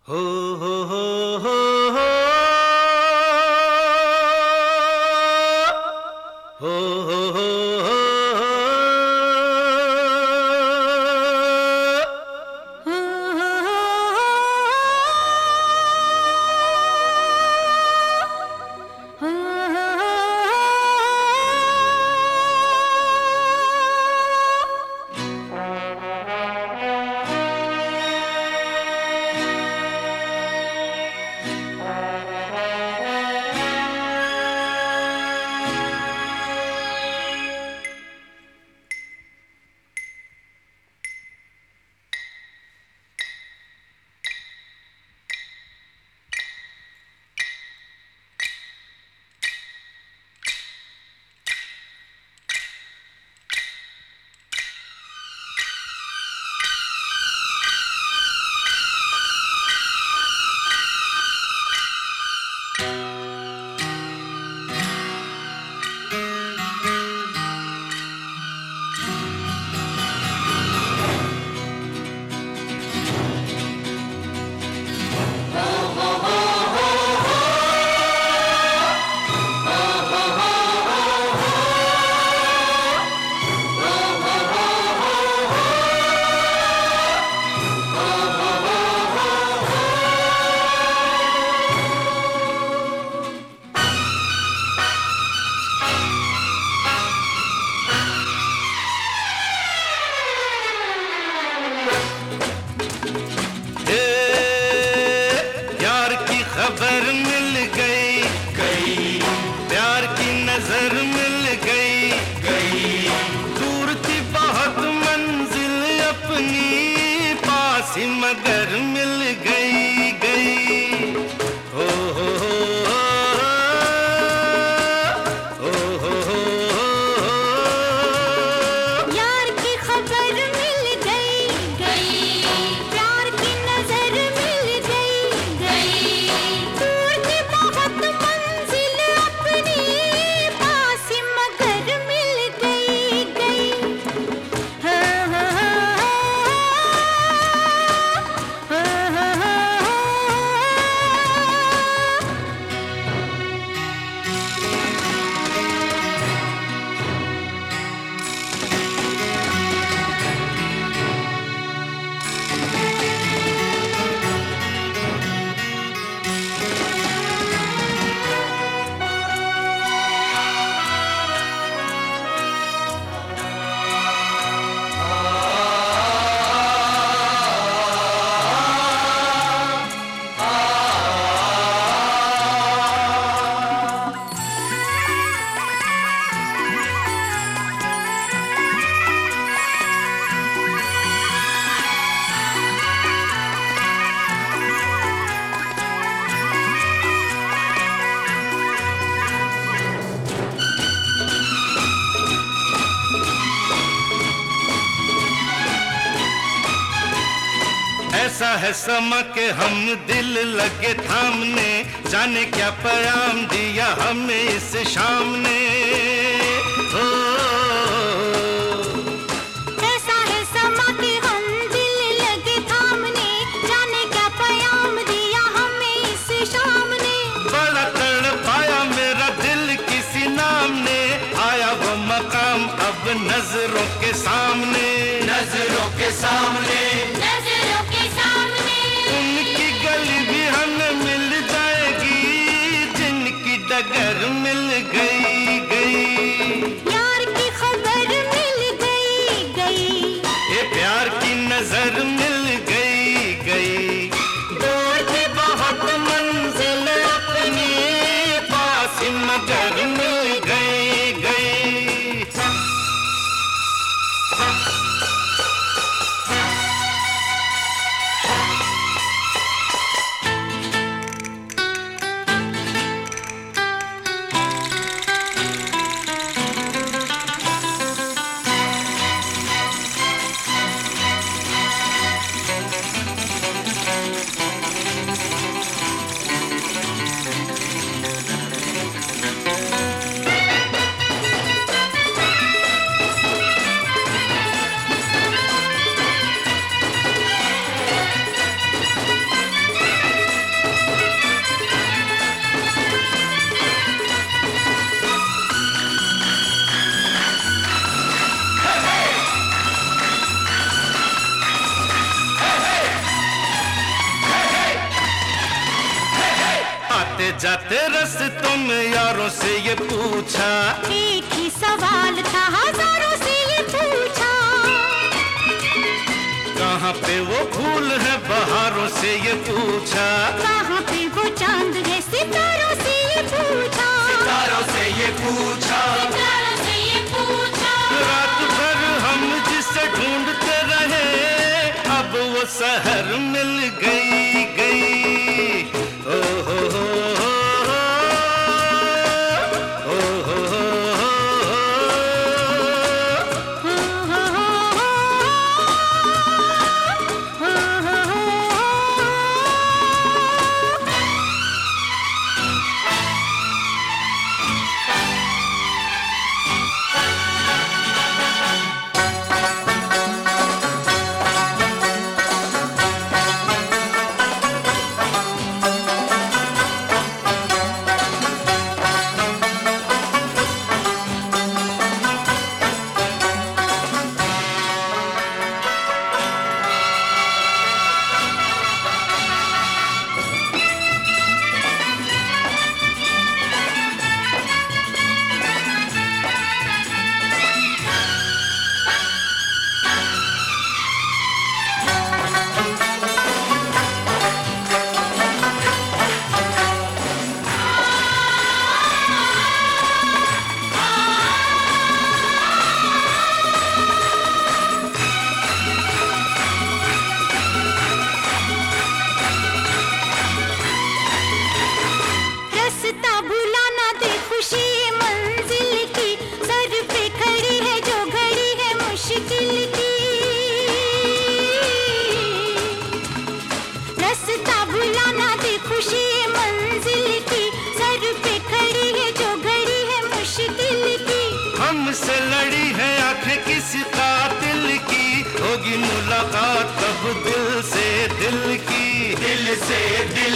हो हो हो हो हो हो हो हो खबर मिल गई गई, प्यार की नजर मिल गई गई, दूर थी बहुत मंजिल अपनी पास ही मगर मिल गई गई। हो हो हो ऐसा है समा के हम दिल लगे थामने, जाने क्या पैगाम दिया हमें इस शाम ने। हो ऐसा है समा के हम दिल लगे थामने, जाने क्या पैगाम दिया हमें इस शाम ने। बड़ा तड़पाया मेरा दिल किसी नाम ने, आया वो मकाम अब नजरों के सामने, नजरों के सामने, नजरों के सामने। उनकी गली भी हमें मिल जाएगी, जिनकी डगर मिल गई गई। जाते रस्तों में यारों से ये पूछा, एक ही सवाल था हजारों से ये पूछा, कहाँ पे वो फूल है बहारों से ये पूछा, कहाँ पे वो चांद है सितारों से ये पूछा, सितारों से ये पूछा। सितारों से ये पूछा। रात भर हम जिसे ढूंढते रहे, अब वो शहर मिल गई गई। ओ हो हो हो हो हो हो हमसे लड़ी है आंखें किसी कातिल की, होगी मुलाकात तब दिल से दिल की, दिल से दिल